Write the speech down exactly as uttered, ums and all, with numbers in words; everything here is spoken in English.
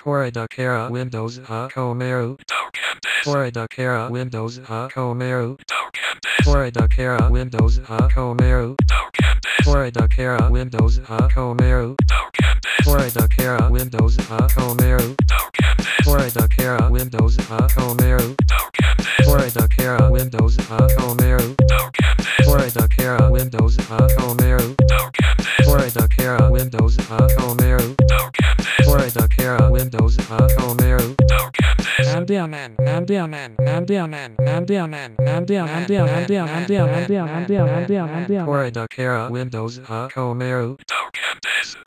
Torre da Cara Windows Ha Comeru Torre da Cara Windows Ha Comeru Torre da Cara Windows Ha Comeru Torre da Cara Windows Ha Comeru Torre da Cara Windows Ha Comeru Torre da Cara Windows Ha Comeru Torre da Cara Windows Ha Comeru Torre da Cara Windows Ha Comeru Torre da Cara Windows Ha Comeru Torre da Cara Windows Ha Comeru Nambianan, Nambianan, Nambianan, Nambianan, Nambianan, Nambianan, Nambianan, Nambianan, Nambianan, Torre da Cara Windows Ha Comeru